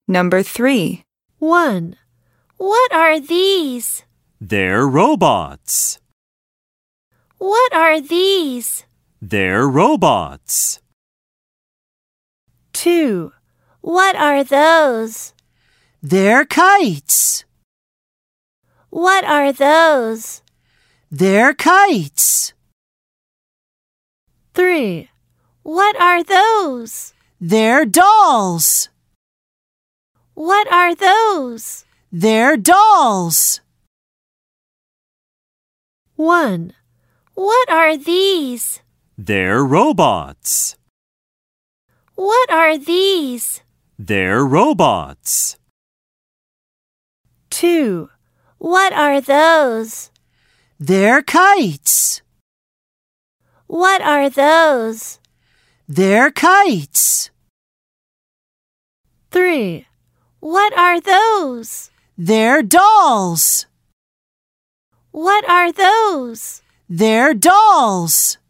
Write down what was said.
Number 3. 1. What are these? They're robots. What are these? They're robots. 2. What are those? They're kites. What are those? They're kites. 3. What are those? They're dolls. What are those? They're dolls. 1. What are these? They're robots. What are these? They're robots. 2. What are those? They're kites. What are those? They're kites. 3. What are those? They're dolls. What are those? They're dolls.